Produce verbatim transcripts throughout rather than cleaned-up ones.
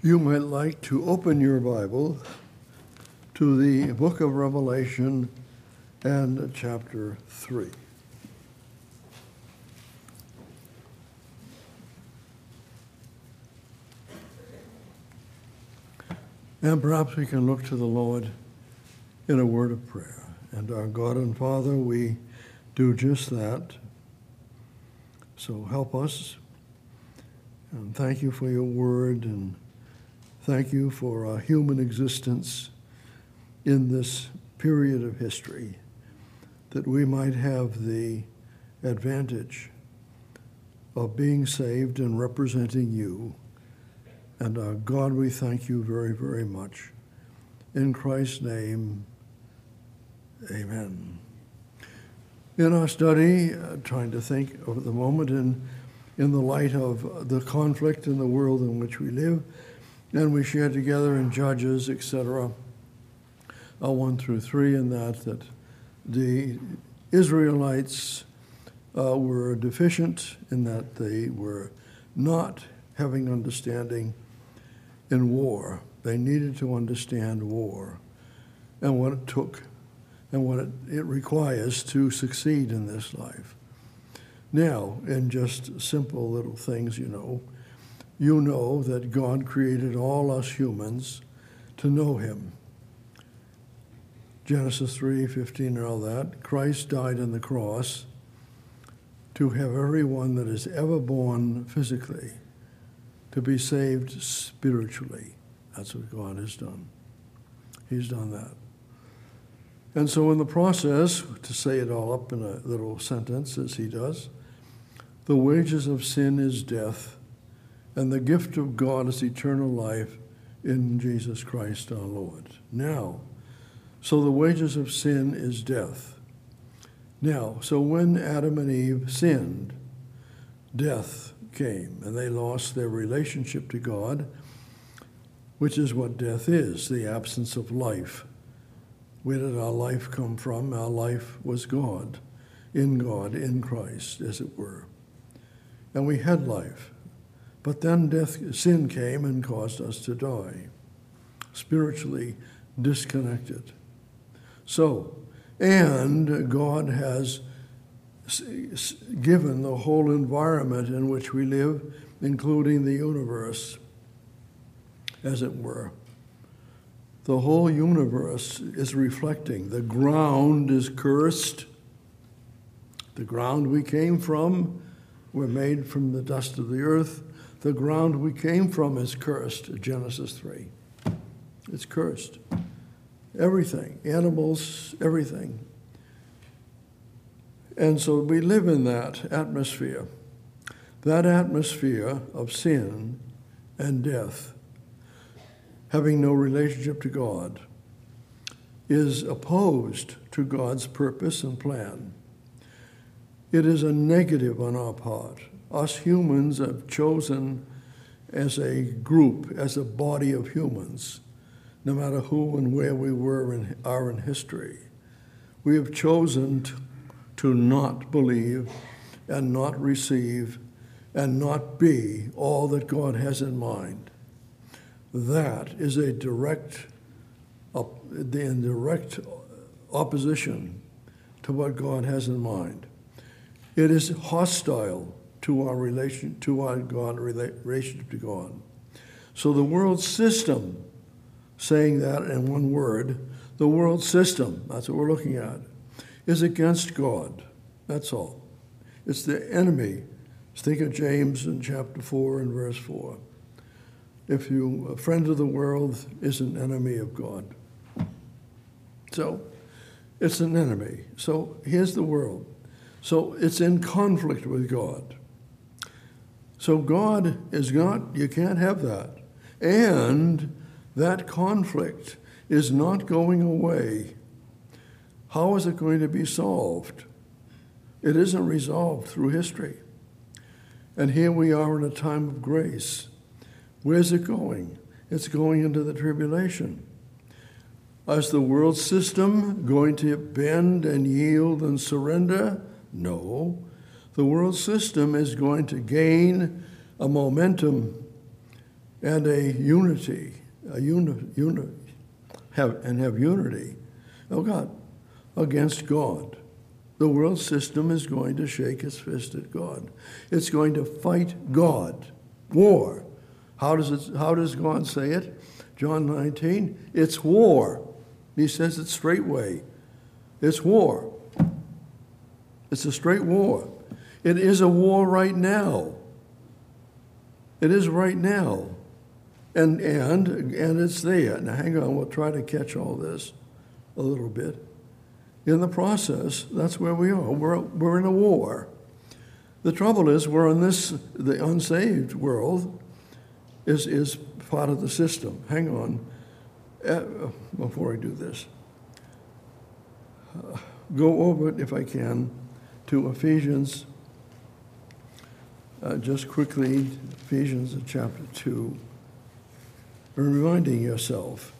You might like to open your Bible to the book of Revelation and chapter three. And perhaps we can look to the Lord in a word of prayer. And our God and Father, we do just that. So help us. And thank you for your word, and thank you for our human existence in this period of history, that we might have the advantage of being saved and representing you. And our God, we thank you very, very much. In Christ's name, amen. In our study, uh, trying to think of the moment in, in the light of the conflict in the world in which we live, and we share together in Judges, et cetera, uh, one through three, in that, that the Israelites uh, were deficient in that they were not having understanding in war. They needed to understand war and what it took and what it, it requires to succeed in this life. Now, in just simple little things, you know, you know that God created all us humans to know him. Genesis three fifteen and all that. Christ died on the cross to have everyone that is ever born physically to be saved spiritually. That's what God has done. He's done that. And so in the process, to say it all up in a little sentence as he does, the wages of sin is death, and the gift of God is eternal life in Jesus Christ our Lord. Now, so the wages of sin is death. Now, so when Adam and Eve sinned, death came, and they lost their relationship to God, which is what death is, the absence of life. Where did our life come from? Our life was God, in God, in Christ, as it were. And we had life. But then death, sin came and caused us to die, spiritually disconnected. So, and God has given the whole environment in which we live, including the universe, as it were. The whole universe is reflecting. The ground is cursed. The ground we came from, we're made from the dust of the earth. The ground we came from is cursed, Genesis three. It's cursed. Everything, animals, everything. And so we live in that atmosphere. That atmosphere of sin and death, having no relationship to God, is opposed to God's purpose and plan. It is a negative on our part. Us humans have chosen as a group, as a body of humans, no matter who and where we were in, are in history, we have chosen to, to not believe and not receive and not be all that God has in mind. That is a direct, op, the direct opposition to what God has in mind. It is hostile to our relation, to our God, relationship to God. So the world system, saying that in one word, the world system, that's what we're looking at, is against God. That's all. It's the enemy. Think of James in chapter four and verse four. If you, a friend of the world is an enemy of God. So it's an enemy. So here's the world. So it's in conflict with God. So God is not, you can't have that. And that conflict is not going away. How is it going to be solved? It isn't resolved through history. And here we are in a time of grace. Where's it going? It's going into the tribulation. Is the world system going to bend and yield and surrender? No. The world system is going to gain a momentum and a unity, a uni, uni, have, and have unity, oh God, against God. The world system is going to shake its fist at God. It's going to fight God. War. How does it, how does God say it? John nineteen, it's war. He says it straightway. It's war. It's a straight war. It is a war right now. It is right now. And and and it's there. Now hang on, we'll try to catch all this a little bit. In the process, that's where we are. We're, we're in a war. The trouble is, we're in this, the unsaved world is, is part of the system. Hang on. Uh, before I do this, uh, go over it, if I can, to Ephesians, uh, just quickly, Ephesians chapter two, reminding yourself,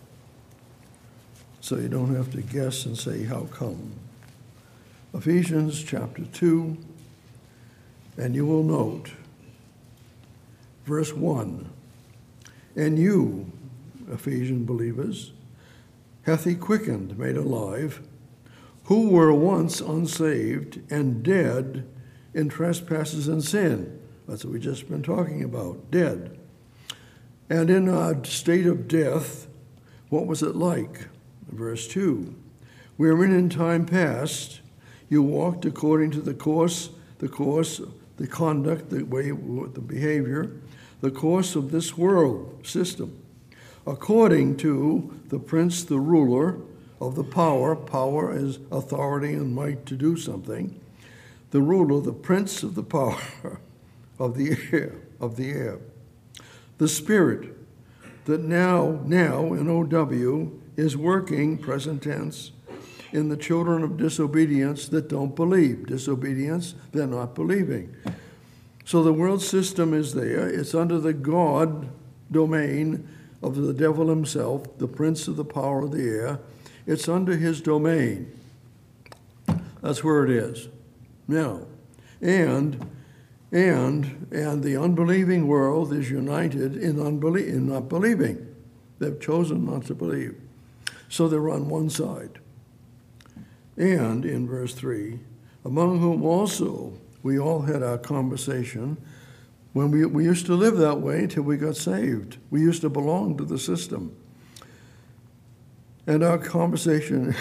so you don't have to guess and say, how come? Ephesians chapter two, and you will note, verse one, and you, Ephesian believers, hath he quickened, made alive, who were once unsaved and dead in trespasses and sin. That's what we've just been talking about, dead. And in our state of death, what was it like? Verse two, wherein in time past you walked according to the course, the course, the conduct, the way, the behavior, the course of this world system, according to the prince, the ruler of the power. Power is authority and might to do something. The ruler, the prince of the power of the air, of the air. The spirit that now, now in O W, is working, present tense, in the children of disobedience that don't believe. Disobedience, they're not believing. So the world system is there. It's under the God domain of the devil himself, the prince of the power of the air. It's under his domain. That's where it is. Now, and and and the unbelieving world is united in unbelie- in not believing. They've chosen not to believe. So they're on one side. And in verse three, among whom also we all had our conversation when we, we used to live that way until we got saved. We used to belong to the system. And our conversation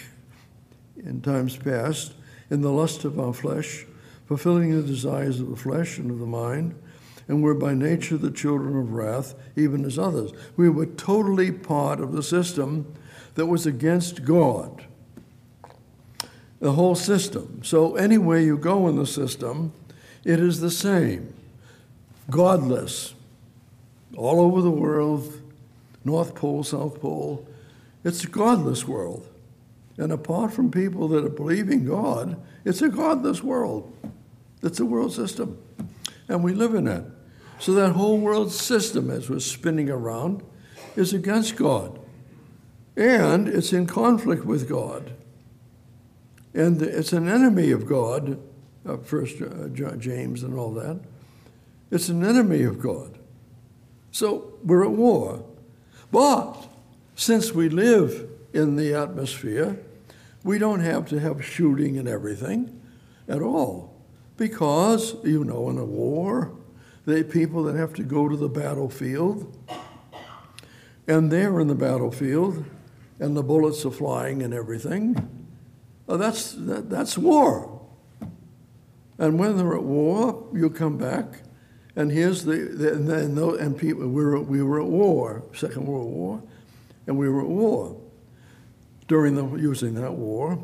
in times past, in the lust of our flesh, fulfilling the desires of the flesh and of the mind, and were by nature the children of wrath, even as others. We were totally part of the system that was against God. The whole system. So anywhere you go in the system, it is the same. Godless. All over the world, North Pole, South Pole, it's a godless world. And apart from people that are believing God, it's a godless world. It's a world system. And we live in it. So that whole world system, as we're spinning around, is against God. And it's in conflict with God. And it's an enemy of God, uh, First uh, James and all that. It's an enemy of God. So we're at war. But since we live in the atmosphere, we don't have to have shooting and everything at all. Because, you know, in a war, they people that have to go to the battlefield, and they're in the battlefield, and the bullets are flying and everything. Oh, that's that, that's war. And when they're at war, you come back, and here's the, the and then and people we were we were at war, Second World War, and we were at war during the using that war.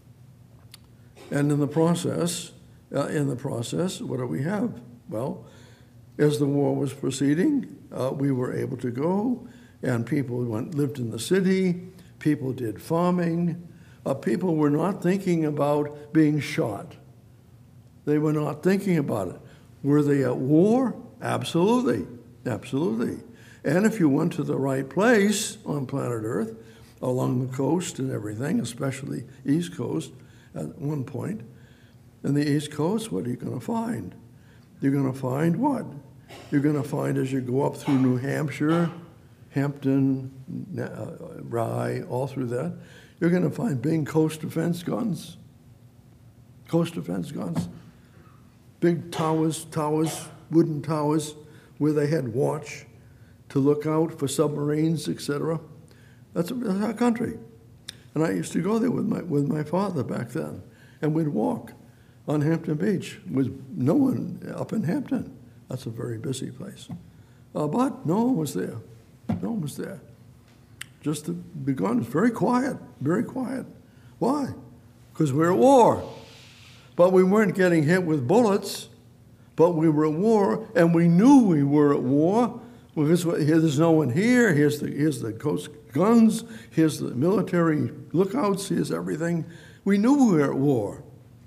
And in the process, uh, in the process, what do we have? Well, as the war was proceeding, uh, we were able to go, and people went lived in the city. People did farming. Uh, people were not thinking about being shot. They were not thinking about it. Were they at war? Absolutely, absolutely. And if you went to the right place on planet Earth, along the coast and everything, especially East Coast at one point, in the East Coast, what are you going to find? You're going to find what? You're going to find as you go up through New Hampshire, Hampton, uh, Rye, all through that, you're going to find big coast defense guns. Coast defense guns. Big towers, towers, wooden towers, where they had watch to look out for submarines, et cetera. That's, that's our country. And I used to go there with my with my father back then, and we'd walk on Hampton Beach with no one up in Hampton. That's a very busy place. Uh, but no one was there. No one was there. Just the, the guns, very quiet, very quiet. Why? Because we're at war. But we weren't getting hit with bullets, but we were at war, and we knew we were at war. Because there's no one here. Here's the here's the coast guns. Here's the military lookouts. Here's everything. We knew we were at war.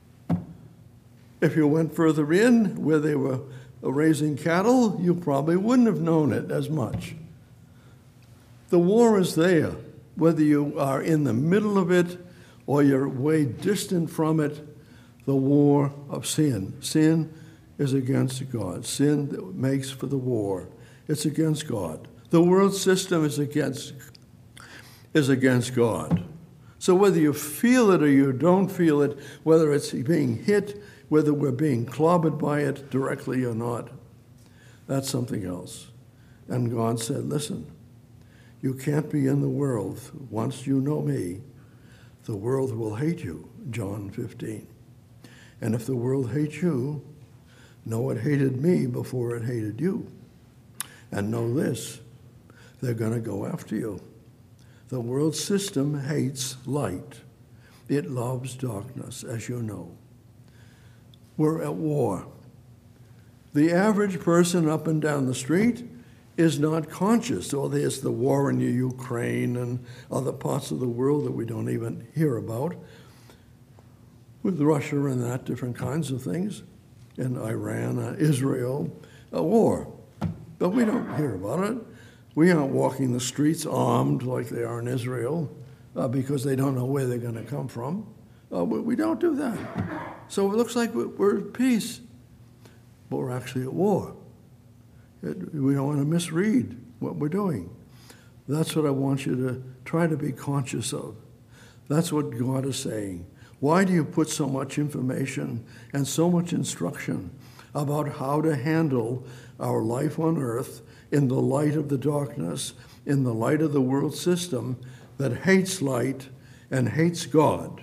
If you went further in, where they were raising cattle, you probably wouldn't have known it as much. The war is there, whether you are in the middle of it or you're way distant from it. The war of sin. Sin is against God. Sin that makes for the war. It's against God. The world system is against is against God. So whether you feel it or you don't feel it, whether it's being hit, whether we're being clobbered by it directly or not, that's something else. And God said, listen, you can't be in the world. Once you know me, the world will hate you, John fifteen. And if the world hates you, know it hated me before it hated you. And know this, they're going to go after you. The world system hates light. It loves darkness, as you know. We're at war. The average person up and down the street is not conscious. Oh, there's the war in Ukraine and other parts of the world that we don't even hear about, with Russia and that, different kinds of things, and Iran, uh, Israel, a war. But we don't hear about it. We aren't walking the streets armed like they are in Israel uh, because they don't know where they're going to come from. Uh, we, we don't do that. So it looks like we're at peace, but we're actually at war. It, we don't want to misread what we're doing. That's what I want you to try to be conscious of. That's what God is saying. Why do you put so much information and so much instruction about how to handle our life on earth in the light of the darkness, in the light of the world system that hates light and hates God?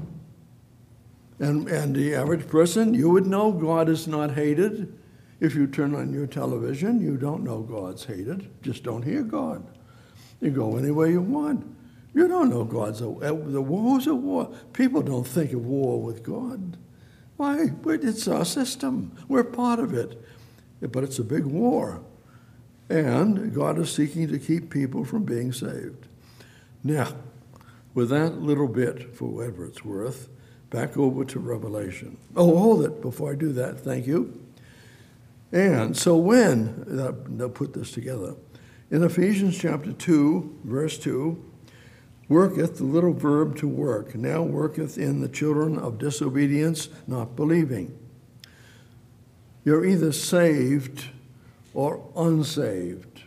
And, and the average person, you would know God is not hated. If you turn on your television, you don't know God's hated. Just don't hear God. You go any way you want. You don't know God's a, the war's a war. People don't think of war with God. Why? It's our system. We're part of it. But it's a big war. And God is seeking to keep people from being saved. Now, with that little bit, for whatever it's worth, back over to Revelation. Oh, hold it before I do that. Thank you. And so when, they'll put this together, in Ephesians chapter two, verse two, worketh, the little verb to work, now worketh in the children of disobedience, not believing. You're either saved or unsaved.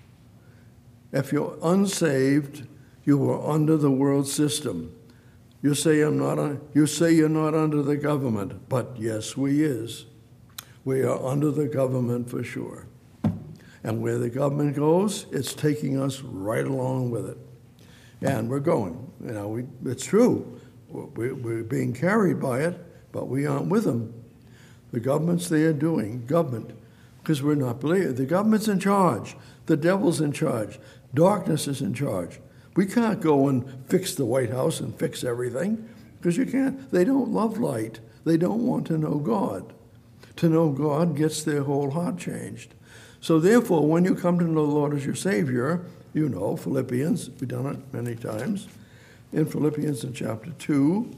If you're unsaved, you are under the world system. You say I'm not. Un- you say you're not under the government, but yes, we is. We are under the government for sure. And where the government goes, it's taking us right along with it. And we're going. You know, we, it's true. We're, we're being carried by it, but we aren't with them. The government's there doing government because we're not believing. The government's in charge. The devil's in charge. Darkness is in charge. We can't go and fix the White House and fix everything because you can't. They don't love light. They don't want to know God. To know God gets their whole heart changed. So therefore, when you come to know the Lord as your Savior, you know, Philippians, we've done it many times. In Philippians in chapter two,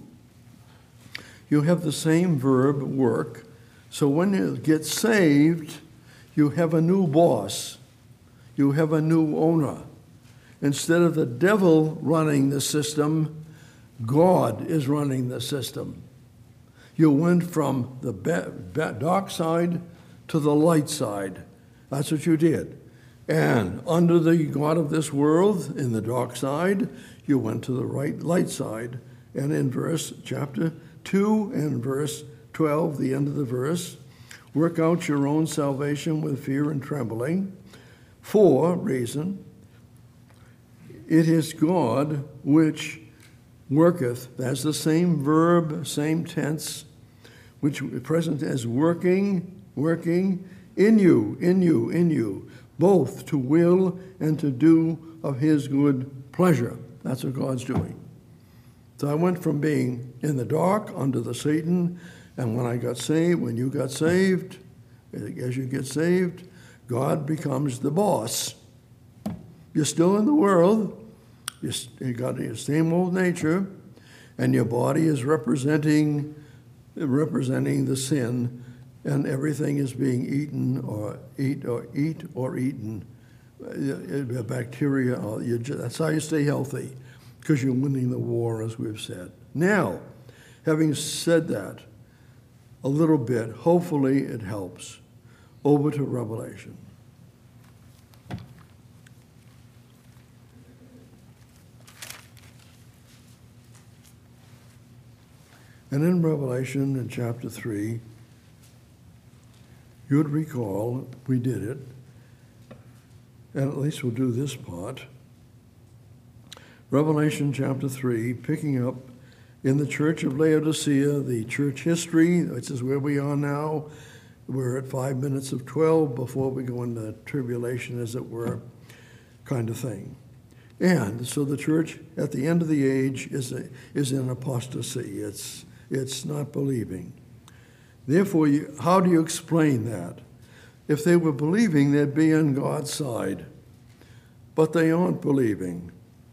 you have the same verb, work. So when you get saved, you have a new boss. You have a new owner. Instead of the devil running the system, God is running the system. You went from the dark side to the light side. That's what you did. And under the God of this world, in the dark side, you went to the right light side. And in verse chapter two and verse twelve, the end of the verse, work out your own salvation with fear and trembling. For, reason, it is God which worketh, that's the same verb, same tense, which present as working, working in you, in you, in you, both to will and to do of his good pleasure. That's what God's doing. So I went from being in the dark under the Satan, and when I got saved, when you got saved, as you get saved, God becomes the boss. You're still in the world. You got your same old nature, and your body is representing representing the sin, and everything is being eaten or eat or eat or eaten. Uh, bacteria. Uh, you just, that's how you stay healthy, because you're winning the war, as we've said. Now, having said that, a little bit, hopefully it helps. Over to Revelation. And in Revelation, in chapter three, you'd recall, we did it, and at least we'll do this part. Revelation chapter three, picking up in the church of Laodicea, the church history, which is where we are now. We're at five minutes of twelve before we go into tribulation, as it were, kind of thing. And so the church at the end of the age is a, is in apostasy. It's it's not believing. Therefore, you, how do you explain that? If they were believing, they'd be on God's side, but they aren't believing.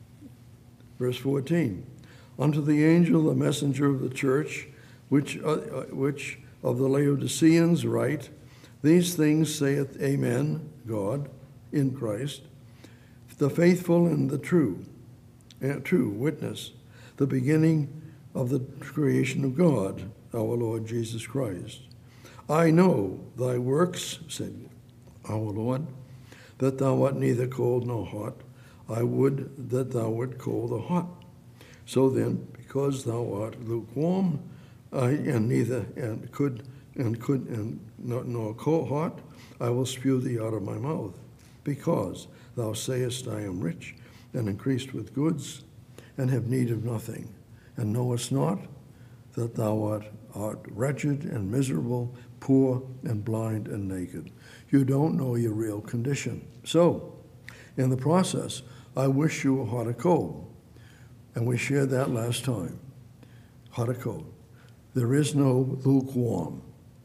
Verse fourteen, unto the angel, the messenger of the church, which uh, which of the Laodiceans write, these things saith Amen, God, in Christ, the faithful and the true, uh, true witness, the beginning of the creation of God, our Lord Jesus Christ. I know thy works, said our Lord, that thou art neither cold nor hot. I would that thou wert cold or hot. So then, because thou art lukewarm, I and neither and could and could and nor, nor cold hot, I will spew thee out of my mouth, because thou sayest, I am rich and increased with goods, and have need of nothing, and knowest not that thou art, art wretched and miserable, poor and blind and naked. You don't know your real condition. So, in the process, I wish you were hot or cold. And we shared that last time. Hot or cold. There is no lukewarm.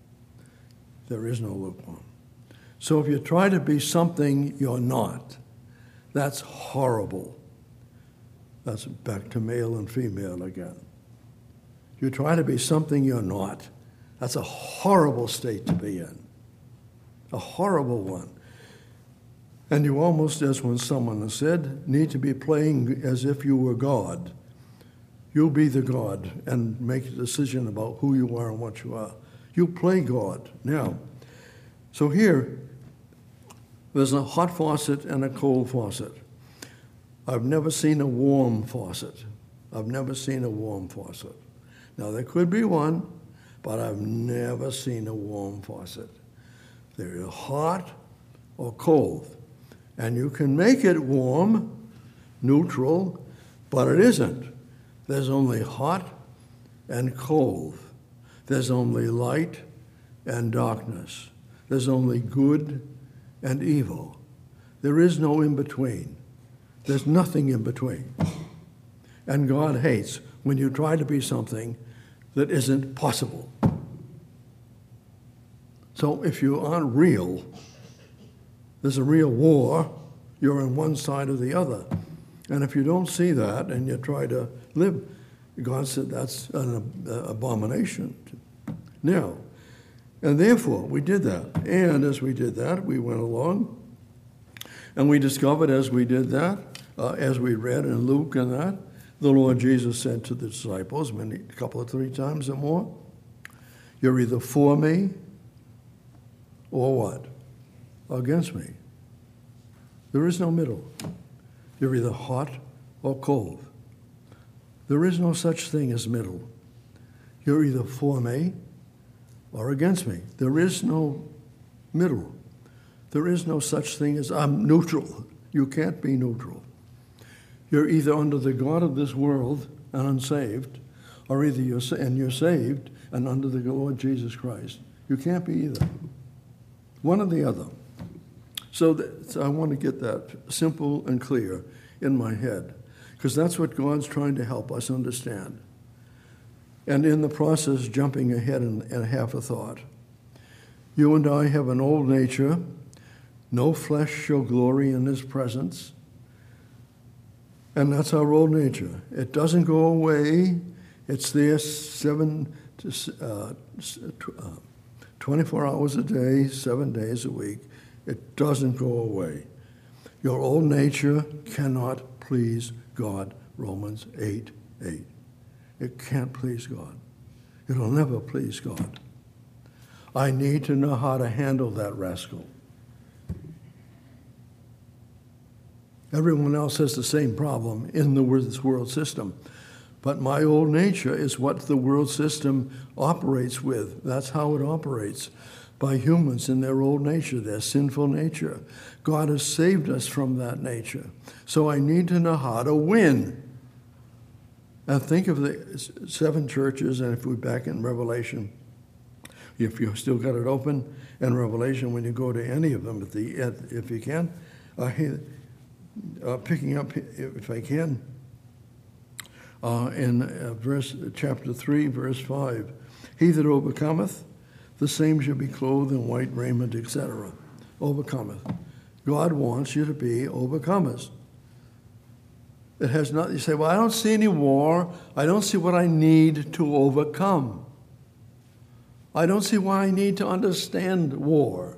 There is no lukewarm. So if you try to be something you're not, that's horrible. That's back to male and female again. You try to be something you're not. That's a horrible state to be in. A horrible one. And you almost, as when someone has said, need to be playing as if you were God. You'll be the God and make a decision about who you are and what you are. You play God. Now, so here, there's a hot faucet and a cold faucet. I've never seen a warm faucet. I've never seen a warm faucet. Now, there could be one, but I've never seen a warm faucet. They're hot or cold. And you can make it warm, neutral, but it isn't. There's only hot and cold. There's only light and darkness. There's only good and evil. There is no in-between. There's nothing in between. And God hates when you try to be something that isn't possible. So if you aren't real, there's a real war, you're on one side or the other. And if you don't see that and you try to live, God said that's an abomination. Now, and therefore we did that. And as we did that, we went along and we discovered as we did that, uh, as we read in Luke and that, the Lord Jesus said to the disciples, many, a couple of three times or more, you're either for me or what? or against me. There is no middle. You're either hot or cold. There is no such thing as middle. You're either for me or against me. There is no middle. There is no such thing as I'm neutral. You can't be neutral. You're either under the God of this world and unsaved, or either you're and you're saved and under the Lord Jesus Christ. You can't be either. One or the other. So, that, so I want to get that simple and clear in my head, because that's what God's trying to help us understand. And in the process, jumping ahead in, in half a thought. You and I have an old nature. No flesh shall glory in his presence. And that's our old nature. It doesn't go away. It's there seven to uh, twenty-four hours a day, seven days a week. It doesn't go away. Your old nature cannot please God, Romans eight eight. It can't please God. It'll never please God. I need to know how to handle that rascal. Everyone else has the same problem in the this world system. But my old nature is what the world system operates with. That's how it operates, by humans in their old nature, their sinful nature. God has saved us from that nature. So I need to know how to win. And think of the seven churches, and if we're back in Revelation, if you've still got it open, in Revelation, when you go to any of them, at the if you can, uh, uh, picking up, if I can, uh, in uh, verse chapter three, verse five, he that overcometh, the same shall be clothed in white raiment, et cetera. Overcometh. God wants you to be overcomers. It has not, you say, well, I don't see any war. I don't see what I need to overcome. I don't see why I need to understand war.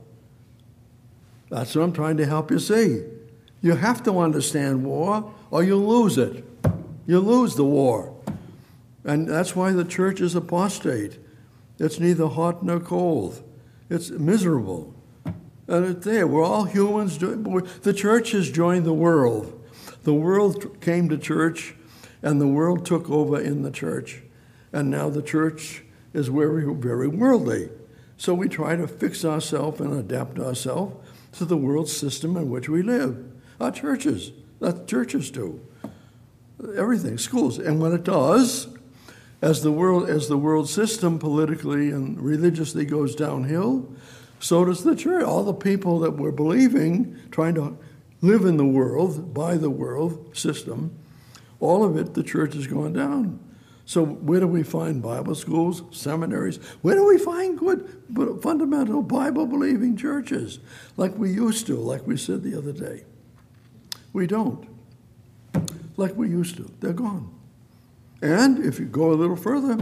That's what I'm trying to help you see. You have to understand war, or you'll lose it. You'll lose the war. And that's why the church is apostate. It's neither hot nor cold. It's miserable. And it's there. We're all humans. The church has joined the world. The world came to church, and the world took over in the church. And now the church is very, very worldly. So we try to fix ourselves and adapt ourselves to the world system in which we live. Our churches, that's churches do. Everything, schools. And when it does, as the world, as the world system politically and religiously goes downhill, so does the church. All the people that were believing, trying to live in the world, by the world system, all of it, the church has gone down. So where do we find Bible schools, seminaries? Where do we find good, fundamental Bible-believing churches like we used to, like we said the other day? We don't. Like we used to. They're gone. And if you go a little further,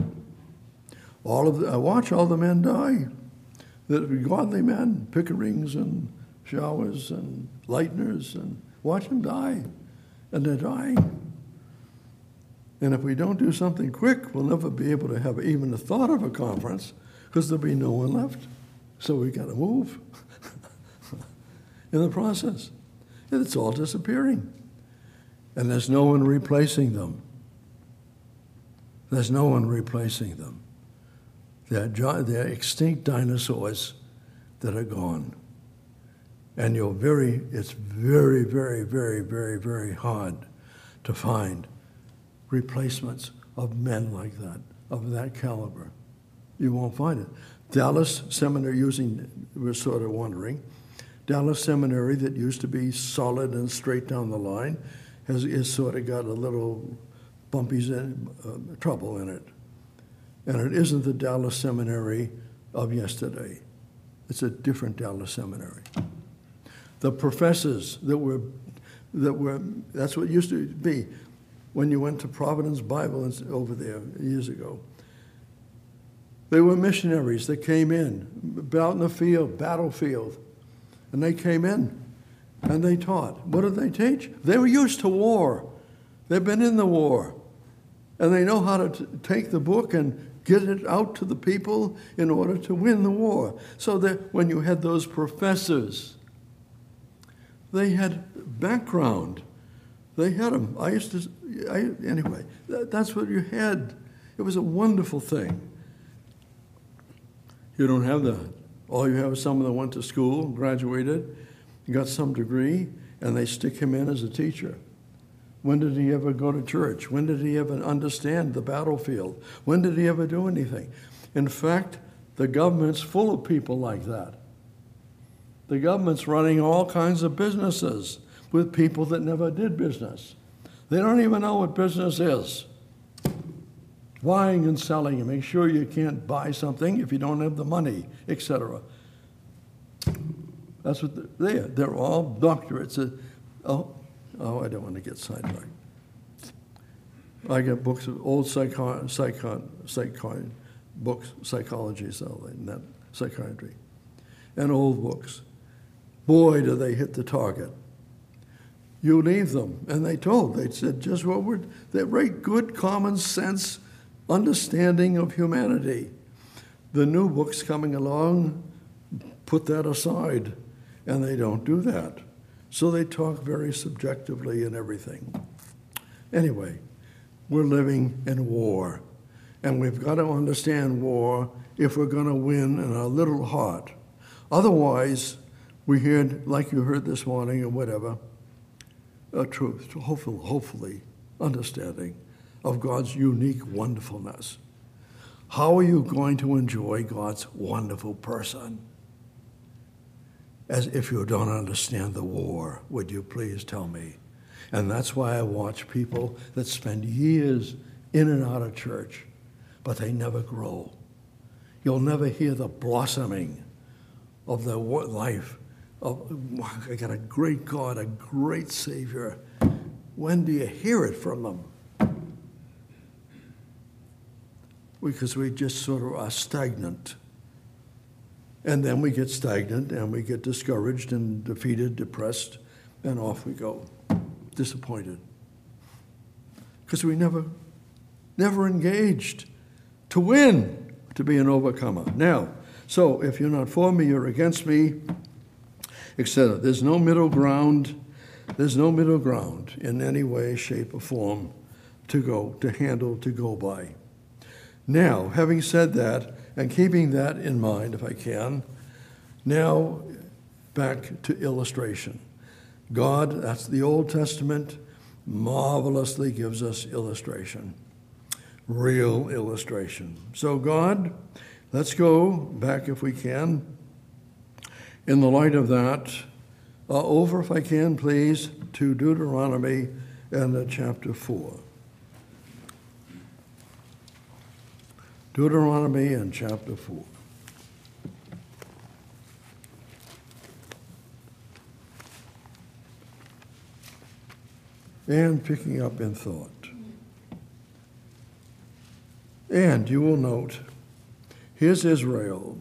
all of the, I watch all the men die. The godly men, Pickerings and Showers and Lightners, and watch them die. And they're dying. And if we don't do something quick, we'll never be able to have even the thought of a conference, because there'll be no one left. So we got to move in the process. And it's all disappearing. And there's no one replacing them. There's no one replacing them. They're, they're extinct dinosaurs that are gone. And you're very, it's very, very, very, very, very hard to find replacements of men like that, of that caliber. You won't find it. Dallas Seminary, using, we're sort of wondering, Dallas Seminary that used to be solid and straight down the line has is sort of got a little bumpies in, uh, trouble in it. And it isn't the Dallas Seminary of yesterday. It's a different Dallas Seminary. The professors that were, that were, that's what it used to be when you went to Providence Bible over there years ago. They were missionaries that came in, out in the field, battlefield, and they came in and they taught. What did they teach? They were used to war. They've been in the war. And they know how to t- take the book and get it out to the people in order to win the war. So that when you had those professors They had background. They had them. I used to, I, anyway, that, that's what you had. It was a wonderful thing. You don't have that. All you have is someone that went to school, graduated, got some degree, and they stick him in as a teacher. When did he ever go to church? When did he ever understand the battlefield? When did he ever do anything? In fact, the government's full of people like that. The government's running all kinds of businesses with people that never did business. They don't even know what business is. Buying and selling, and make sure you can't buy something if you don't have the money, et cetera. That's what they're, they're all doctorates. Oh, oh, I don't want to get sidetracked. I get books of old psycho, psycho, psycho, books, psychology, so not psychiatry, and old books. Boy, do they hit the target. You leave them, and they told, they said just what we're, they're very good common sense understanding of humanity. The new books coming along put that aside, and they don't do that. So they talk very subjectively and everything. Anyway, we're living in war, and we've got to understand war if we're going to win in our little heart. Otherwise, we hear, like you heard this morning or whatever, a truth, hopefully, hopefully understanding of God's unique wonderfulness. How are you going to enjoy God's wonderful person? As if you don't understand the war, would you please tell me? And that's why I watch people that spend years in and out of church, but they never grow. You'll never hear the blossoming of their life. Of, I got a great God, a great Savior. When do you hear it from them? Because we just sort of are stagnant. And then we get stagnant and we get discouraged and defeated, depressed, and off we go, disappointed. Because we never, never engaged to win, to be an overcomer. Now, so if you're not for me, you're against me, et cetera. There's no middle ground. There's no middle ground in any way, shape, or form to go, to handle, to go by. Now, having said that, and keeping that in mind, if I can, now back to illustration. God, that's the Old Testament, marvelously gives us illustration, real illustration. So God, let's go back if we can, in the light of that, uh, over, if I can, please, to Deuteronomy and uh, chapter four. Deuteronomy and chapter four. And picking up in thought. And you will note, here's Israel.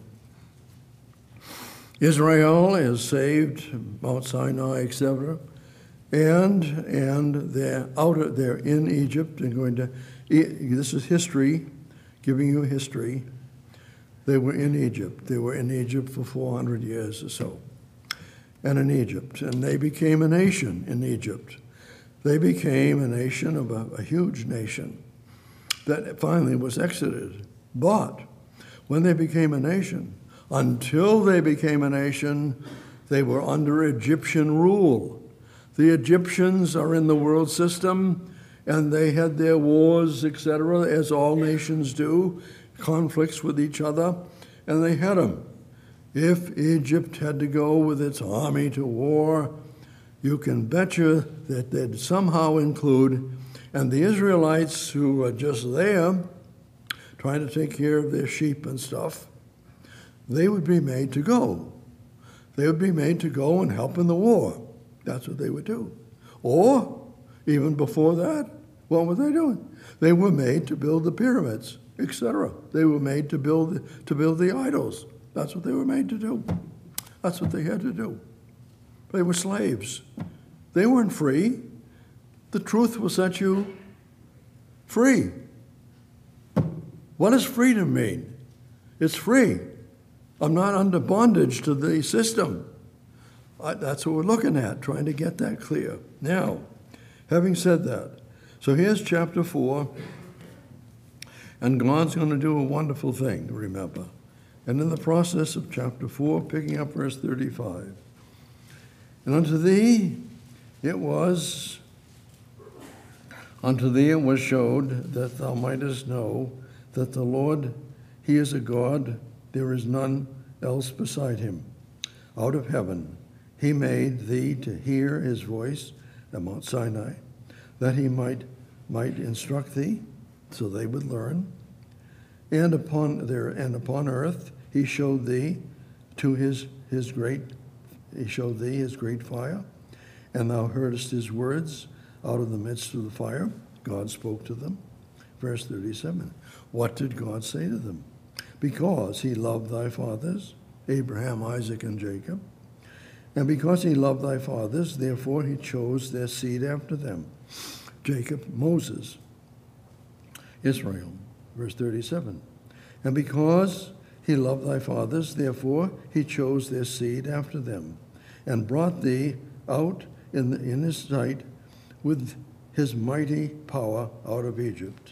Israel is saved, Mount Sinai, et cetera, and and they're out. They're in Egypt and going to. This is history, giving you history. They were in Egypt. They were in Egypt for four hundred years or so, and in Egypt, and they became a nation in Egypt. They became a nation of a, a huge nation that finally was exited. But when they became a nation, until they became a nation, they were under Egyptian rule. The Egyptians are in the world system, and they had their wars, et cetera, as all nations do, conflicts with each other, and they had them. If Egypt had to go with its army to war, you can bet you that they'd somehow include, and the Israelites who are just there, trying to take care of their sheep and stuff, they would be made to go. They would be made to go and help in the war. That's what they would do. Or, even before that, what were they doing? They were made to build the pyramids, et cetera. They were made to build, to build the idols. That's what they were made to do. That's what they had to do. They were slaves. They weren't free. The truth will set you free. What does freedom mean? It's free. I'm not under bondage to the system. I, that's what we're looking at, trying to get that clear. Now, having said that, so here's chapter four, and God's going to do a wonderful thing, remember. And in the process of chapter four, picking up verse thirty-five, and unto thee it was, unto thee it was showed that thou mightest know that the Lord, he is a God, there is none else beside him. Out of heaven he made thee to hear his voice at Mount Sinai, that he might might instruct thee, so they would learn. And upon their and upon earth he showed thee to his his great he showed thee his great fire, and thou heardest his words out of the midst of the fire. God spoke to them. Verse thirty-seven. What did God say to them? Because he loved thy fathers, Abraham, Isaac, and Jacob. And because he loved thy fathers, therefore he chose their seed after them. Jacob, Moses, Israel. Verse thirty-seven. And because he loved thy fathers, therefore he chose their seed after them, and brought thee out in, the, in his sight with his mighty power out of Egypt.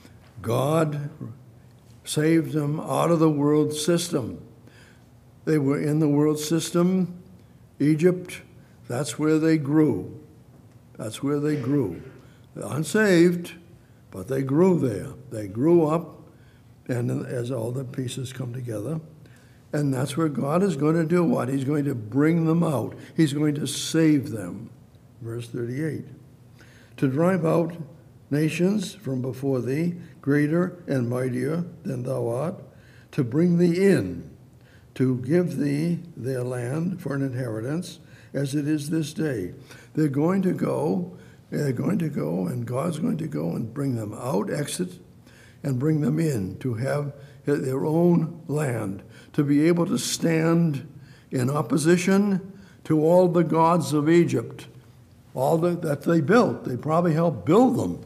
God saved them out of the world system. They were in the world system. Egypt, that's where they grew. That's where they grew. They're unsaved, but they grew there. They grew up, and as all the pieces come together, and that's where God is going to do what? He's going to bring them out. He's going to save them. Verse thirty-eight. To drive out nations from before thee, greater and mightier than thou art, to bring thee in, to give thee their land for an inheritance, as it is this day. They're going to go, they're going to go, and God's going to go and bring them out, exit, and bring them in to have their own land, to be able to stand in opposition to all the gods of Egypt, all the, that they built. They probably helped build them.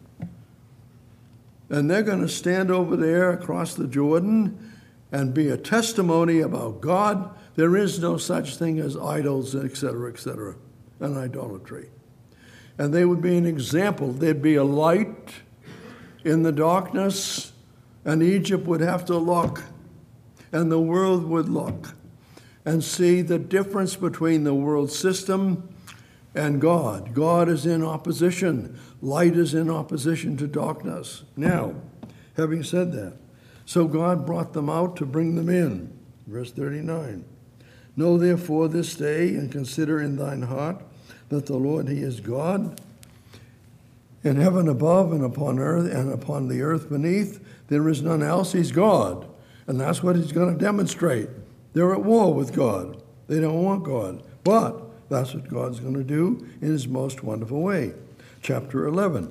And they're going to stand over there across the Jordan and be a testimony about God. There is no such thing as idols, et cetera, et cetera, and idolatry. And they would be an example. There'd be a light in the darkness, and Egypt would have to look, and the world would look and see the difference between the world system and God. God is in opposition. Light is in opposition to darkness. Now, having said that, so God brought them out to bring them in. Verse thirty-nine. Know therefore this day and consider in thine heart that the Lord, he is God. In heaven above and upon earth and upon the earth beneath, there is none else. He's God. And that's what he's going to demonstrate. They're at war with God. They don't want God. But that's what God's going to do in his most wonderful way. Chapter eleven.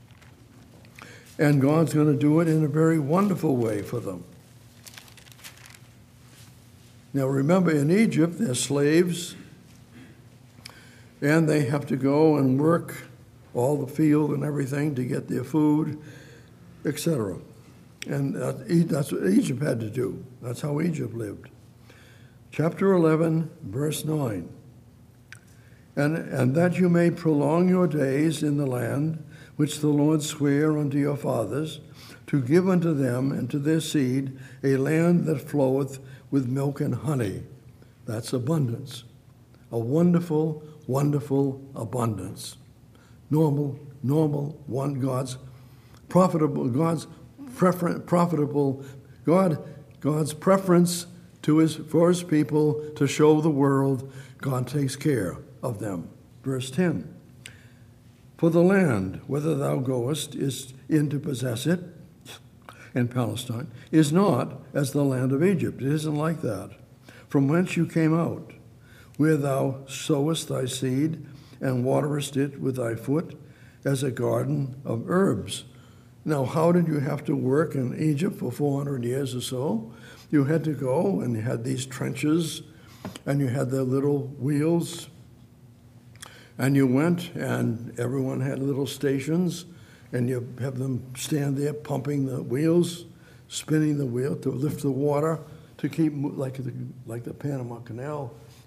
And God's going to do it in a very wonderful way for them. Now remember, in Egypt, they're slaves, and they have to go and work all the field and everything to get their food, et cetera. And that's what Egypt had to do. That's how Egypt lived. Chapter eleven, verse nine. And, and that you may prolong your days in the land which the Lord sware unto your fathers, to give unto them and to their seed a land that floweth with milk and honey. That's abundance. A wonderful, wonderful abundance. Normal, normal, one God's profitable, God's prefer, profitable, God, God's preference to his for his people to show the world God takes care of them. Verse ten. For the land, whither thou goest, is in to possess it, in Palestine, is not as the land of Egypt. It isn't like that. From whence you came out, where thou sowest thy seed, and waterest it with thy foot, as a garden of herbs. Now, how did you have to work in Egypt for four hundred years or so? You had to go, and you had these trenches, and you had the little wheels, and you went, and everyone had little stations, and you have them stand there pumping the wheels, spinning the wheel to lift the water, to keep, like the, like the Panama Canal,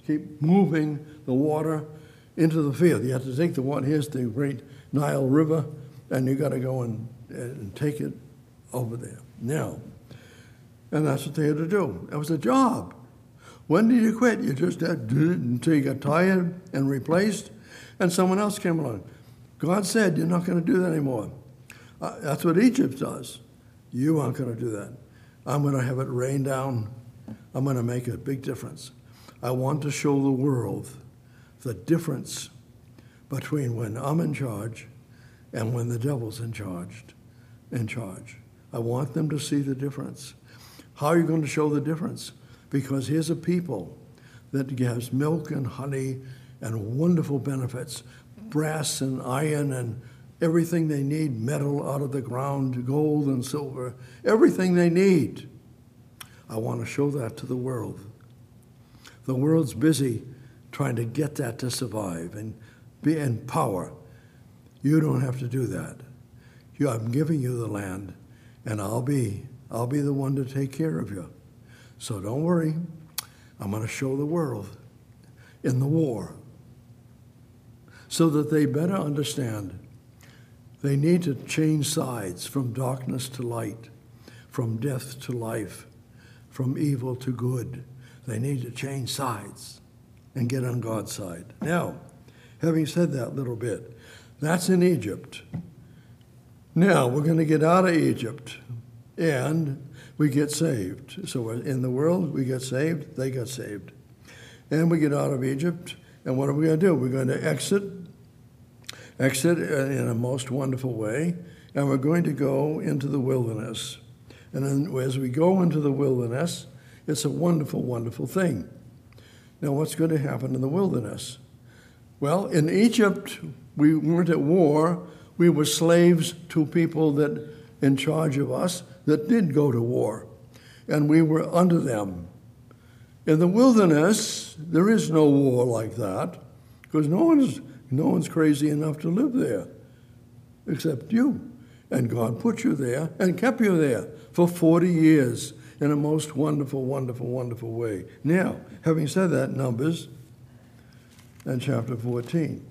keep moving the water into the field. You have to take the water. Here's the great Nile River, and you got to go and, and take it over there. Now, and that's what they had to do. It was a job. When did you quit? You just did it until you got tired and replaced, and someone else came along. God said, you're not going to do that anymore. Uh, that's what Egypt does. You aren't going to do that. I'm going to have it rain down. I'm going to make a big difference. I want to show the world the difference between when I'm in charge and when the devil's in charge. In charge. I want them to see the difference. How are you going to show the difference? Because here's a people that gives milk and honey and wonderful benefits, brass and iron and everything they need, metal out of the ground, gold and silver, everything they need. I want to show that to the world. The world's busy trying to get that to survive and be in power. You don't have to do that. You, I'm giving you the land, and I'll be, I'll be the one to take care of you. So don't worry. I'm going to show the world in the war so that they better understand they need to change sides from darkness to light, from death to life, from evil to good. They need to change sides and get on God's side. Now, having said that little bit, that's in Egypt. Now, we're going to get out of Egypt, and we get saved. So in the world, we get saved, they get saved. And we get out of Egypt, and what are we going to do? We're going to exit, exit in a most wonderful way, and we're going to go into the wilderness. And then as we go into the wilderness, it's a wonderful, wonderful thing. Now, what's going to happen in the wilderness? Well, in Egypt, we weren't at war. We were slaves to people that in charge of us that did go to war, and we were under them. In the wilderness, there is no war like that, because no one's, no one's crazy enough to live there, except you. And God put you there and kept you there for forty years in a most wonderful, wonderful, wonderful way. Now, having said that, Numbers and chapter fourteen.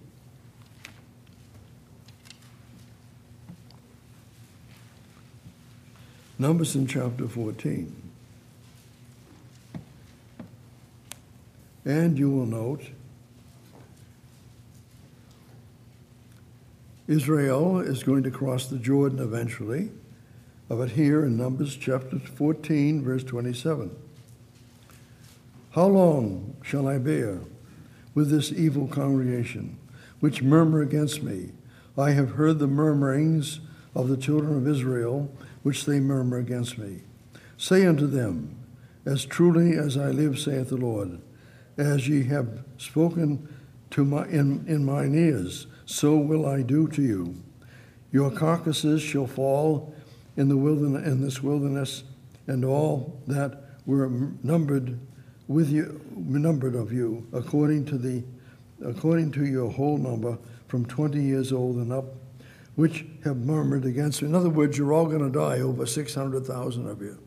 Numbers in chapter fourteen. And you will note Israel is going to cross the Jordan eventually, of it here in Numbers chapter fourteen, verse twenty-seven. How long shall I bear with this evil congregation, which murmur against me? I have heard the murmurings of the children of Israel, which they murmur against me. Say unto them, as truly as I live, saith the Lord, as ye have spoken to my in, in mine ears, so will I do to you. Your carcasses shall fall in the wilderness, in this wilderness, and all that were numbered with you, numbered of you, according to the, according to your whole number, from twenty years old and up, which have murmured against me. In other words, you're all going to die, over six hundred thousand of you.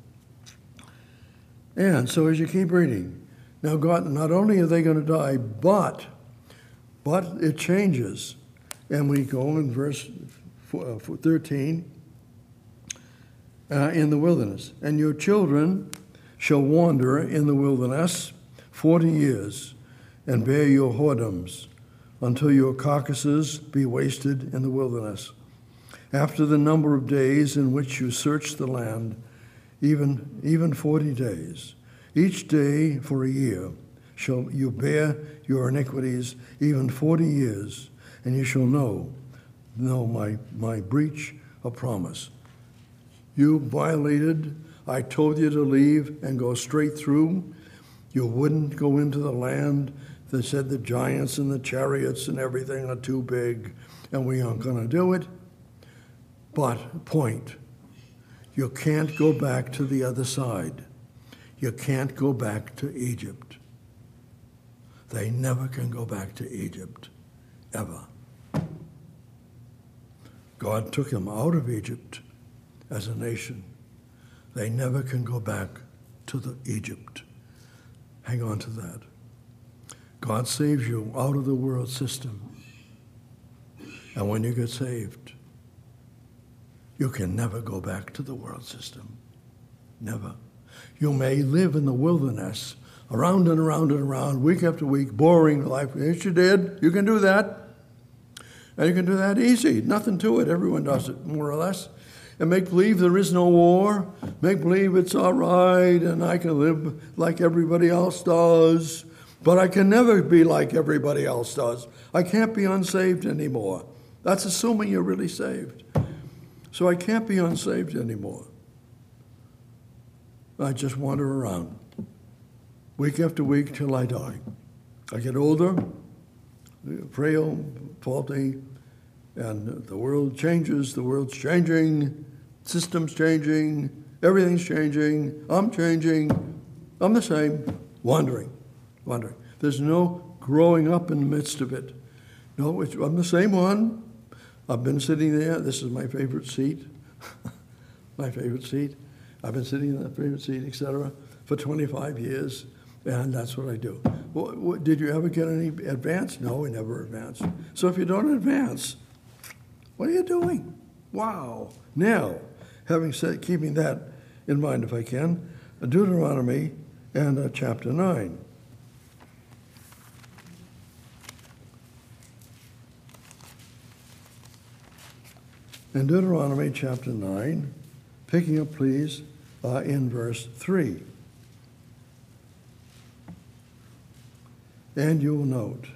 And so as you keep reading, now God, not only are they going to die, but, but it changes. And we go in verse thirteen, uh, in the wilderness. And your children shall wander in the wilderness forty years, and bear your whoredoms, until your carcasses be wasted in the wilderness. After the number of days in which you search the land, even, even forty days, each day for a year, shall you bear your iniquities, even forty years, and you shall know, know my, my breach of promise. You violated, I told you to leave and go straight through. You wouldn't go into the land. They said the giants and the chariots and everything are too big, and we aren't going to do it. But, point, you can't go back to the other side. You can't go back to Egypt. They never can go back to Egypt, ever. God took them out of Egypt as a nation. They never can go back to the Egypt. Hang on to that. God saves you out of the world system. And when you get saved, you can never go back to the world system. Never. You may live in the wilderness, around and around and around, week after week, boring life. Yes, you did. You can do that. And you can do that easy. Nothing to it. Everyone does it, more or less. And make believe there is no war. Make believe it's all right, and I can live like everybody else does. But I can never be like everybody else does. I can't be unsaved anymore. That's assuming you're really saved. So I can't be unsaved anymore. I just wander around, week after week till I die. I get older, frail, faulty, and the world changes, the world's changing, system's changing, everything's changing, I'm changing, I'm the same, wandering, wandering. There's no growing up in the midst of it. No, it's, I'm the same one. I've been sitting there. This is my favorite seat, my favorite seat. I've been sitting in that favorite seat, et cetera, for twenty-five years, and that's what I do. Well, what, did you ever get any advance? No, we never advanced. So if you don't advance, what are you doing? Wow. Now, having said, keeping that in mind, if I can, Deuteronomy and uh, chapter nine. In Deuteronomy chapter nine, picking up, please, uh, in verse three. And you will note,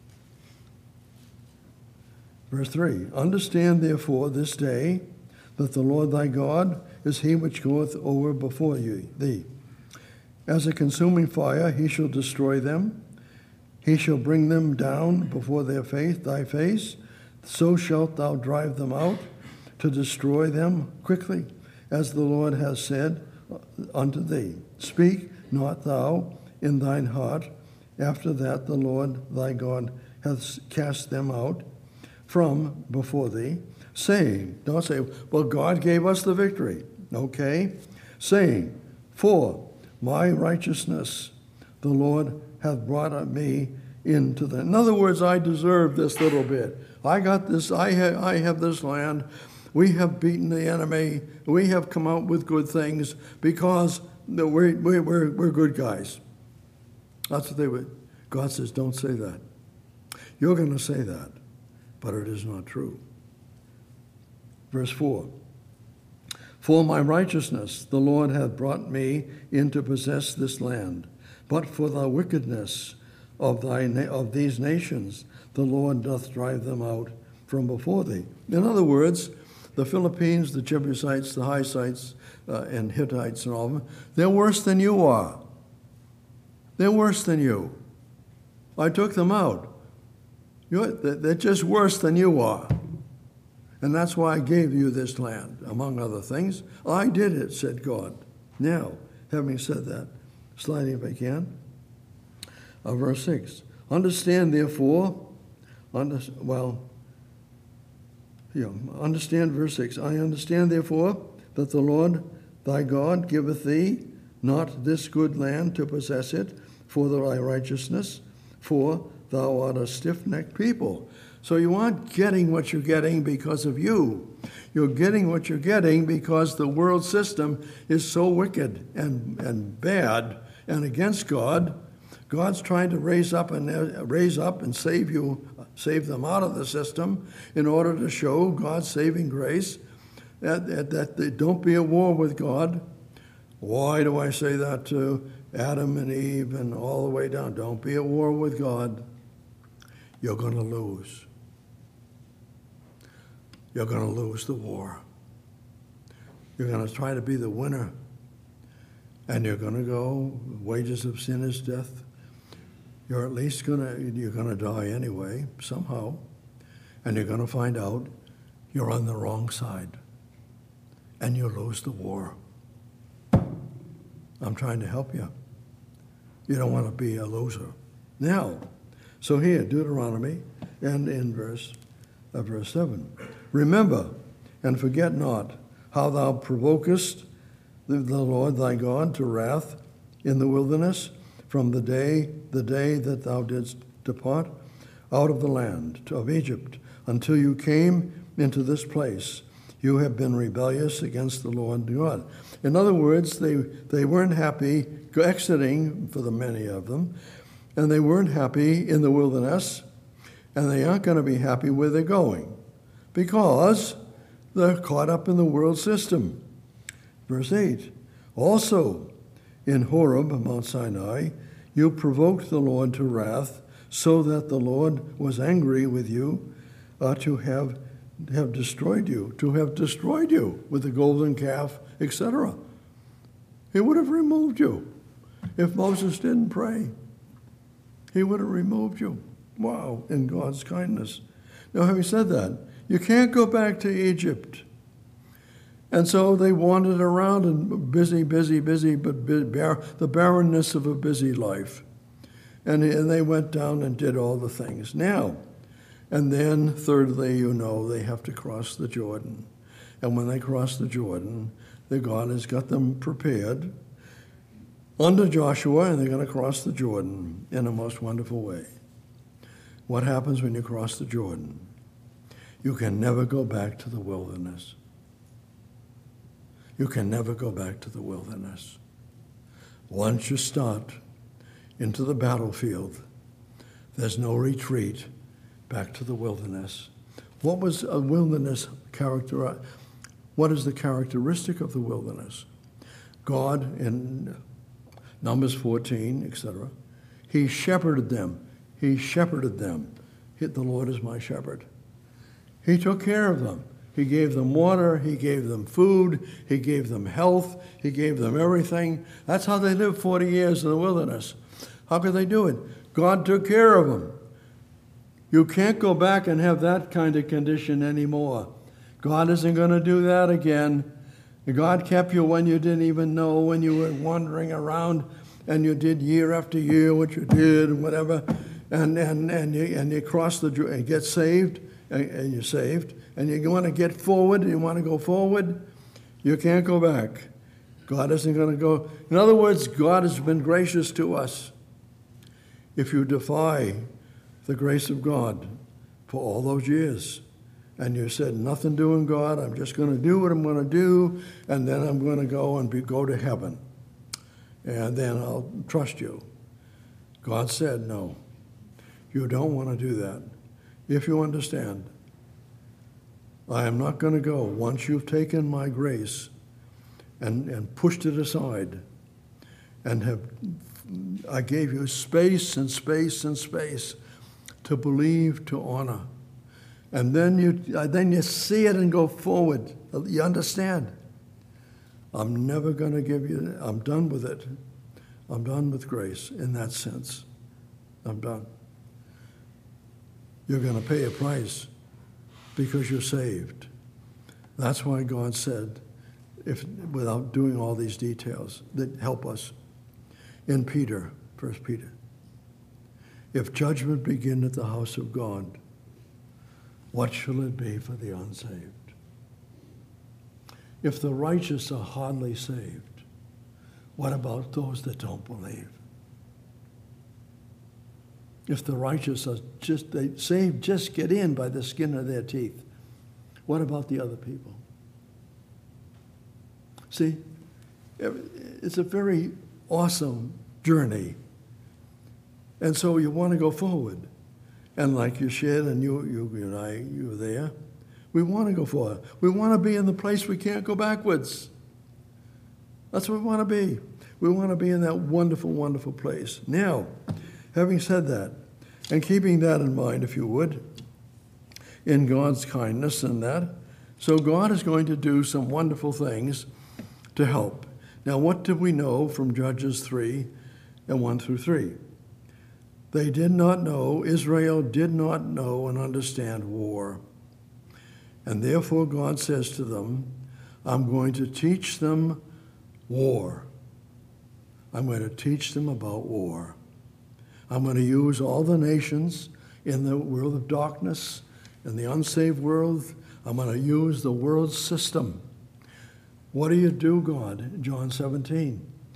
verse three, understand therefore this day that the Lord thy God is he which goeth over before you, thee. As a consuming fire he shall destroy them. He shall bring them down before their face, thy face. So shalt thou drive them out to destroy them quickly, as the Lord has said unto thee. Speak not thou in thine heart, after that the Lord thy God hath cast them out from before thee, saying, don't say, well, God gave us the victory. Okay? Saying, for my righteousness the Lord hath brought me into the... In other words, I deserve this little bit. I got this, I, ha- I have this land. We have beaten the enemy. We have come out with good things because we're, we're, we're good guys. That's what they would. God says, don't say that. You're going to say that, but it is not true. Verse four. For my righteousness the Lord hath brought me in to possess this land, but for the wickedness of thy na- of these nations the Lord doth drive them out from before thee. In other words, the Philippines, the Jebusites, the Hittites, uh, and Hittites and all of them, they're worse than you are. They're worse than you. I took them out. You're, they're just worse than you are. And that's why I gave you this land, among other things. I did it, said God. Now, having said that, sliding if I can, uh, verse six. Understand, therefore, under, well, you know, understand verse six. I understand, therefore, that the Lord thy God giveth thee not this good land to possess it for thy righteousness, for thou art a stiff-necked people. So you aren't getting what you're getting because of you. You're getting what you're getting because the world system is so wicked and, and bad and against God. God's trying to raise up and uh, raise up and save you, save them out of the system in order to show God's saving grace, that, that, that they don't be at war with God. Why do I say that to Adam and Eve and all the way down? Don't be at war with God. You're going to lose. You're going to lose the war. You're going to try to be the winner. And you're going to go, wages of sin is death. You're at least going to, you're going to die anyway, somehow. And you're going to find out you're on the wrong side. And you lose the war. I'm trying to help you. You don't want to be a loser. Now, so here, Deuteronomy, and in verse, uh, verse seven. Remember, and forget not, how thou provokest the, the Lord thy God to wrath in the wilderness, from the day, the day that thou didst depart out of the land of Egypt, until you came into this place. You have been rebellious against the Lord God. In other words, they, they weren't happy exiting, for the many of them, and they weren't happy in the wilderness, and they aren't going to be happy where they're going, because they're caught up in the world system. Verse eight, also in Horeb, Mount Sinai, you provoked the Lord to wrath, so that the Lord was angry with you uh, to have have destroyed you, to have destroyed you with the golden calf, et cetera. He would have removed you if Moses didn't pray. He would have removed you. Wow, in God's kindness. Now, having said that, you can't go back to Egypt. And so they wandered around and busy, busy, busy, but bar- the barrenness of a busy life. And, and they went down and did all the things. Now, and then, thirdly, you know, they have to cross the Jordan. And when they cross the Jordan, the God has got them prepared under Joshua, and they're going to cross the Jordan in a most wonderful way. What happens when you cross the Jordan? You can never go back to the wilderness. You can never go back to the wilderness. Once you start into the battlefield, there's no retreat back to the wilderness. What was a wilderness character? What is the characteristic of the wilderness? God, in Numbers fourteen, et cetera, he shepherded them. He shepherded them. The Lord is my shepherd. He took care of them. He gave them water. He gave them food. He gave them health. He gave them everything. That's how they lived forty years in the wilderness. How could they do it? God took care of them. You can't go back and have that kind of condition anymore. God isn't going to do that again. God kept you when you didn't even know, when you were wandering around and you did year after year what you did and whatever, and and and you, and you cross the and get saved, and, and you're saved, and you want to get forward, and you want to go forward, you can't go back. God isn't going to go. In other words, God has been gracious to us. If you defy the grace of God for all those years, and you said, nothing doing, God, I'm just going to do what I'm going to do, and then I'm going to go and be, go to heaven, and then I'll trust you. God said, no, you don't want to do that. If you understand, I am not going to go once you've taken my grace and, and pushed it aside, and have I gave you space and space and space to believe, to honor. And then you then you see it and go forward. You understand? I'm never going to give you, I'm done with it. I'm done with grace in that sense. I'm done. You're going to pay a price because you're saved. That's why God said, if without doing all these details that help us, in Peter, First Peter, if judgment begin at the house of God, what shall it be for the unsaved? If the righteous are hardly saved, what about those that don't believe? If the righteous are just they saved, just get in by the skin of their teeth, what about the other people? See, it's a very awesome journey. And so you want to go forward. And like you shared, and you, you, you and I, you were there, we want to go forward. We want to be in the place we can't go backwards. That's what we want to be. We want to be in that wonderful, wonderful place. Now, having said that, and keeping that in mind, if you would, in God's kindness and that, so God is going to do some wonderful things to help. Now, what did we know from Judges three and one through three? They did not know, Israel did not know and understand war. And therefore God says to them, I'm going to teach them war. I'm going to teach them about war. I'm going to use all the nations in the world of darkness, in the unsaved world. I'm going to use the world system. What do you do, God? John seventeen.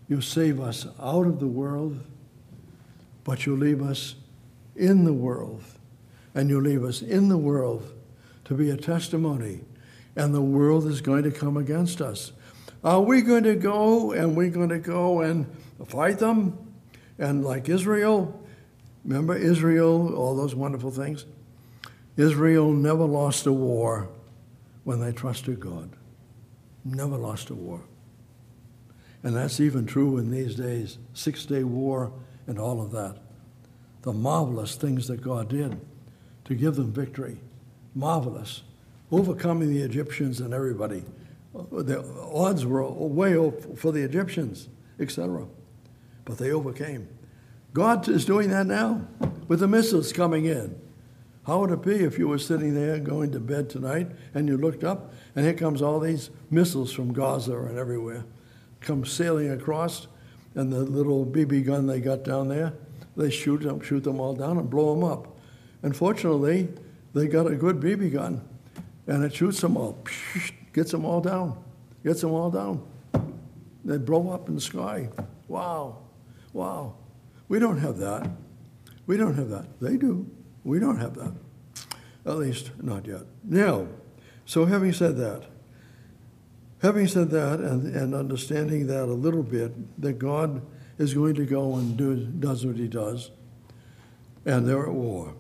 You save us out of the world, but you leave us in the world. And you leave us in the world to be a testimony. And the world is going to come against us. Are we going to go and we're going to go and fight them? And like Israel, remember Israel, all those wonderful things? Israel never lost a war when they trusted God. Never lost a war. And that's even true in these days, Six-Day War and all of that. The marvelous things that God did to give them victory. Marvelous. Overcoming the Egyptians and everybody. The odds were way up for the Egyptians, et cetera. But they overcame. God is doing that now with the missiles coming in. How would it be if you were sitting there going to bed tonight and you looked up and here comes all these missiles from Gaza and everywhere, come sailing across, and the little B B gun they got down there, they shoot them, shoot them all down and blow them up. And fortunately, they got a good B B gun, and it shoots them all, gets them all down, gets them all down. They blow up in the sky. Wow, wow. We don't have that. We don't have that. They do. We don't have that. At least, not yet. Now, so having said that, having said that and, and understanding that a little bit, that God is going to go and do does what he does, and they're at war.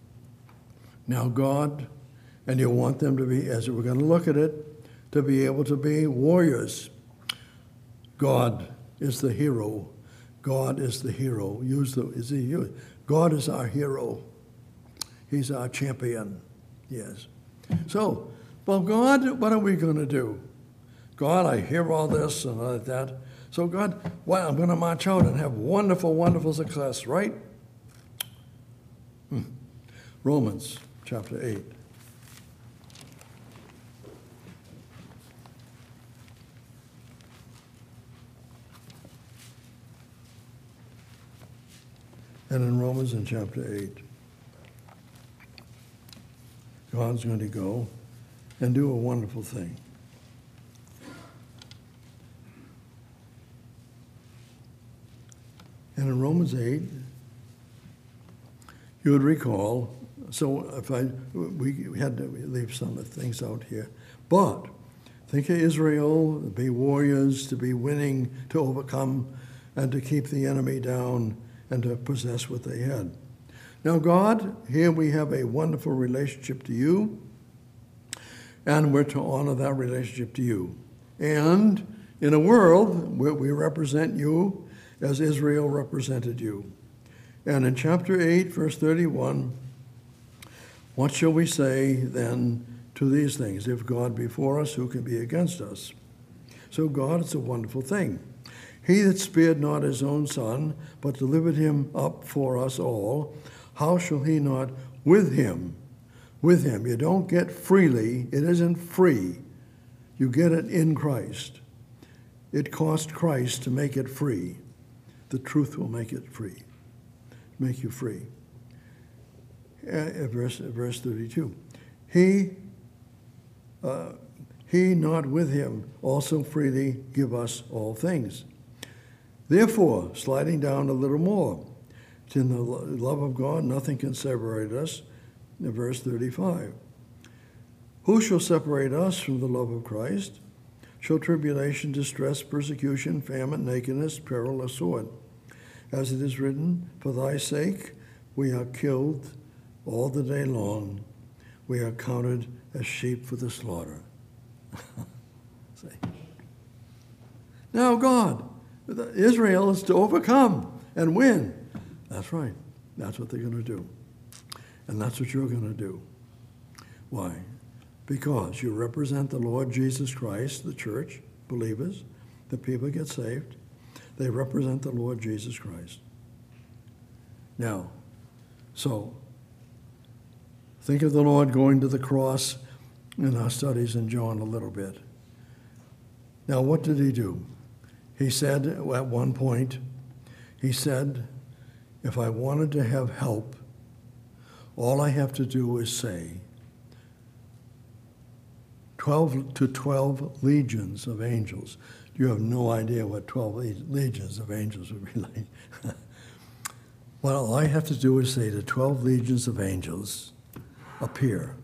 Now God, and you want them to be, as we're going to look at it, to be able to be warriors. God is the hero. God is the hero. Use the, is he, God is our hero. He's our champion. Yes. So, well, God, what are we going to do? God, I hear all this and all that. So, God, well, I'm going to march out and have wonderful, wonderful success, right? Hmm. Romans chapter eight. And in Romans in chapter eight, God's going to go and do a wonderful thing. And in Romans eight, you would recall, so if I, we had to leave some of the things out here, but think of Israel, to be warriors, to be winning, to overcome, and to keep the enemy down, and to possess what they had. Now, God, here we have a wonderful relationship to you, and we're to honor that relationship to you. And in a world where we represent you as Israel represented you. And in chapter eight, verse thirty-one, what shall we say then to these things? If God be for us, who can be against us? So God, it's a wonderful thing. He that spared not his own son, but delivered him up for us all, how shall he not with him, with him? You don't get freely. It isn't free. You get it in Christ. It cost Christ to make it free. The truth will make it free, make you free. Uh, verse, verse thirty-two. He, uh, he not with him also freely give us all things. Therefore, sliding down a little more, it's in the love of God, nothing can separate us. In verse thirty-five. Who shall separate us from the love of Christ? Shall tribulation, distress, persecution, famine, nakedness, peril, or sword? As it is written, for thy sake we are killed all the day long. We are counted as sheep for the slaughter. See? Now God, Israel is to overcome and win. That's right. That's what they're going to do. And that's what you're going to do. Why? Because you represent the Lord Jesus Christ, the church, believers, the people get saved. They represent the Lord Jesus Christ. Now, so, think of the Lord going to the cross in our studies in John a little bit. Now, what did he do? He said at one point, he said, if I wanted to have help, all I have to do is say, twelve to twelve legions of angels. You have no idea what twelve legions of angels would be like. Well, all I have to do is say the twelve legions of angels appear.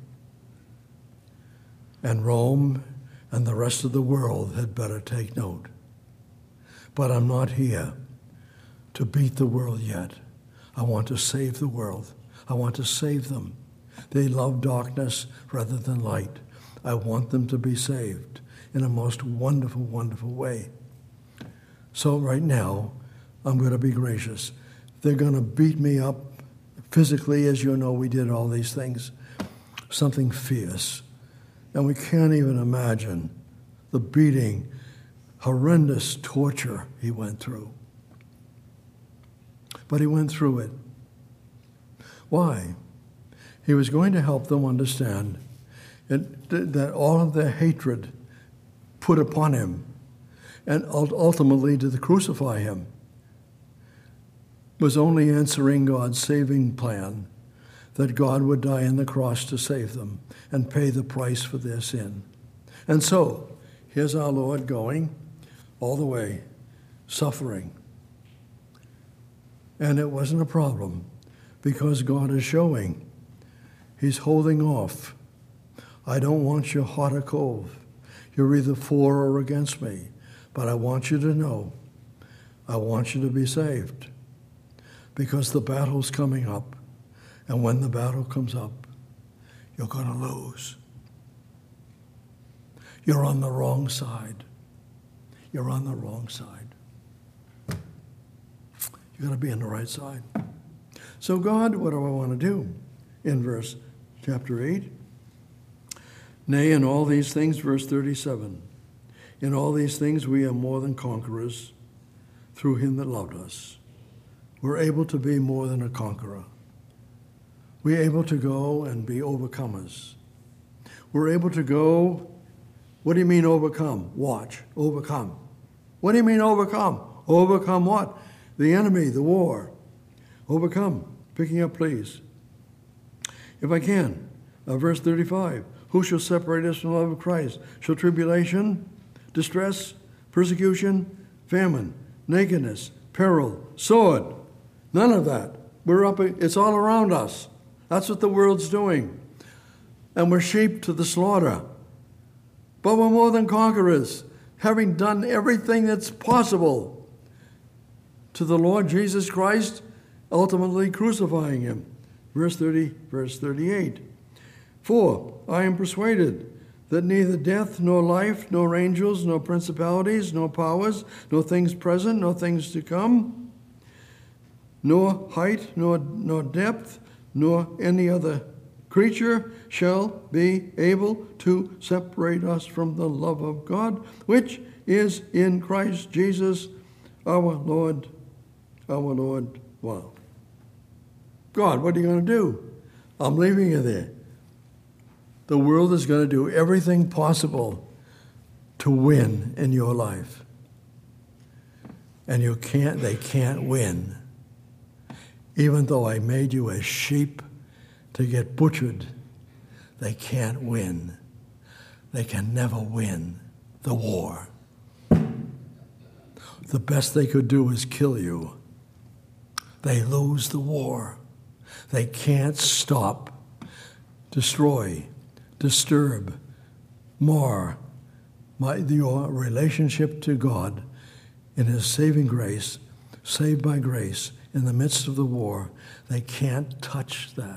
And Rome and the rest of the world had better take note. But I'm not here to beat the world yet. I want to save the world. I want to save them. They love darkness rather than light. I want them to be saved in a most wonderful, wonderful way. So right now, I'm going to be gracious. They're going to beat me up physically, as you know, we did all these things. Something fierce. And we can't even imagine the beating, horrendous torture he went through. But he went through it. Why? He was going to help them understand it, that all of their hatred put upon him and ultimately to crucify him was only answering God's saving plan, that God would die on the cross to save them and pay the price for their sin. And so, here's our Lord going all the way, suffering. And it wasn't a problem, because God is showing. He's holding off. I don't want you hot or cold. You're either for or against me. But I want you to know, I want you to be saved. Because the battle's coming up. And when the battle comes up, you're going to lose. You're on the wrong side. You're on the wrong side. You've got to be on the right side. So God, what do I want to do? In verse chapter eight. Nay, in all these things, verse thirty-seven. In all these things we are more than conquerors through him that loved us. We're able to be more than a conqueror. We're able to go and be overcomers. We're able to go, what do you mean overcome? Watch, overcome. What do you mean overcome? Overcome what? The enemy, the war. Overcome. Picking up, please. If I can, uh, verse thirty-five. Who shall separate us from the love of Christ? Shall tribulation, distress, persecution, famine, nakedness, peril, sword? None of that. We're up, it's all around us. That's what the world's doing. And we're sheep to the slaughter. But we're more than conquerors, having done everything that's possible to the Lord Jesus Christ, ultimately crucifying him. Verse thirty, verse thirty-eight. For I am persuaded that neither death, nor life, nor angels, nor principalities, nor powers, nor things present, nor things to come, nor height, nor, nor depth, nor any other creature shall be able to separate us from the love of God, which is in Christ Jesus our Lord, our Lord. Wow. God, what are you going to do? I'm leaving you there. The world is going to do everything possible to win in your life. And you can't, they can't win. Even though I made you as sheep to get butchered, they can't win. They can never win the war. The best they could do is kill you. They lose the war. They can't stop, destroy, disturb, mar my, your relationship to God in his saving grace, saved by grace in the midst of the war. They can't touch that.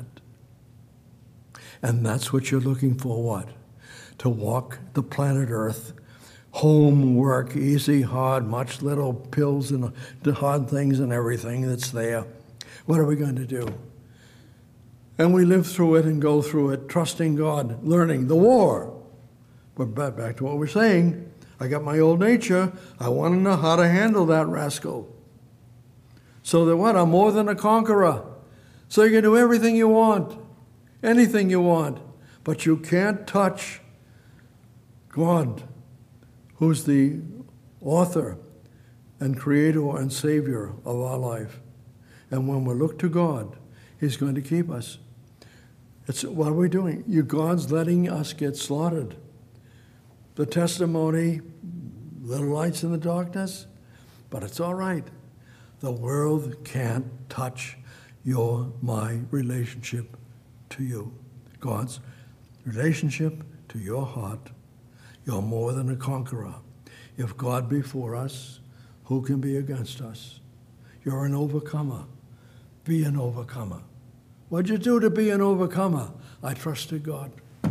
And that's what you're looking for, what? To walk the planet Earth, home, work, easy, hard, much little pills and the hard things and everything that's there. What are we going to do? And we live through it and go through it, trusting God, learning the war. But back to what we're saying, I got my old nature. I want to know how to handle that rascal. So that what? I'm more than a conqueror. So you can do everything you want, anything you want, but you can't touch God, who's the author and creator and savior of our life. And when we look to God, he's going to keep us. It's what are we doing? You, God's letting us get slaughtered. The testimony, little lights in the darkness, but it's all right. The world can't touch your, my relationship to you. God's relationship to your heart. You're more than a conqueror. If God be for us, who can be against us? You're an overcomer. Be an overcomer. What'd you do to be an overcomer? I trusted God.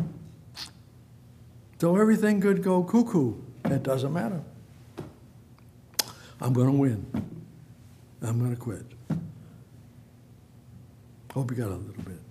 So everything could go cuckoo. It doesn't matter. I'm going to win. I'm going to quit. Hope you got a little bit.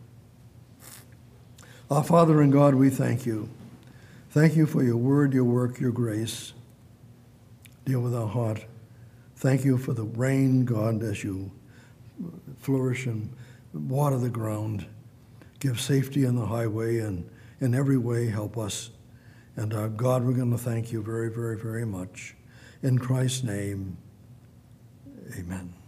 Our Father in God, we thank you. Thank you for your word, your work, your grace. Deal with our heart. Thank you for the rain, God, as you flourish and water the ground. Give safety on the highway, and in every way help us. And our God, we're going to thank you very, very, very much. In Christ's name, amen.